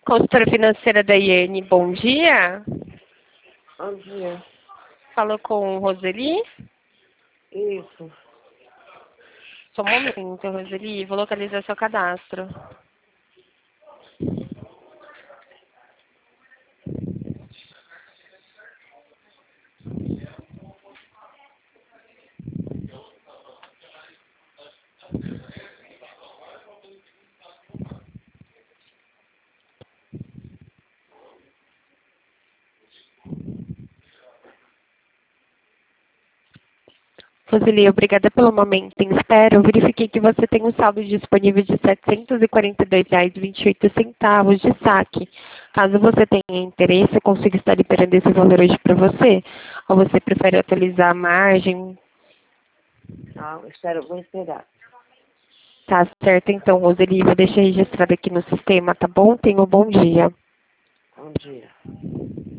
Consultora financeira da IN, bom dia. Bom dia. Falou com Roseli? Isso. Só um momento, Roseli, vou localizar seu cadastro. Roseli, obrigada pelo momento em espera. Eu verifiquei que você tem um saldo disponível de R$ 742,28 de saque. Caso você tenha interesse, eu consigo estar liberando esse valor hoje para você? Ou você prefere atualizar a margem? Não, vou esperar. Tá certo, então, Roseli, vou deixar registrado aqui no sistema, tá bom? Tenha um bom dia. Bom dia.